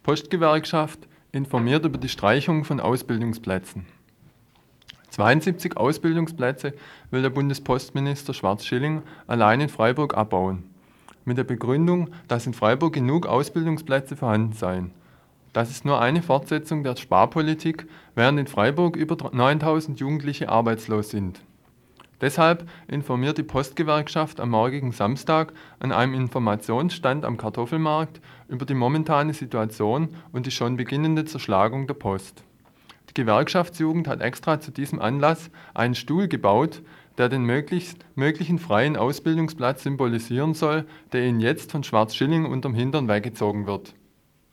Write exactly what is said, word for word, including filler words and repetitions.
Postgewerkschaft informiert über die Streichung von Ausbildungsplätzen. zweiundsiebzig Ausbildungsplätze will der Bundespostminister Schwarz-Schilling allein in Freiburg abbauen, mit der Begründung, dass in Freiburg genug Ausbildungsplätze vorhanden seien. Das ist nur eine Fortsetzung der Sparpolitik, während in Freiburg über neuntausend Jugendliche arbeitslos sind. Deshalb informiert die Postgewerkschaft am morgigen Samstag an einem Informationsstand am Kartoffelmarkt über die momentane Situation und die schon beginnende Zerschlagung der Post. Die Gewerkschaftsjugend hat extra zu diesem Anlass einen Stuhl gebaut, der den möglichst, möglichen freien Ausbildungsplatz symbolisieren soll, der ihnen jetzt von Schwarz-Schilling unterm Hintern weggezogen wird.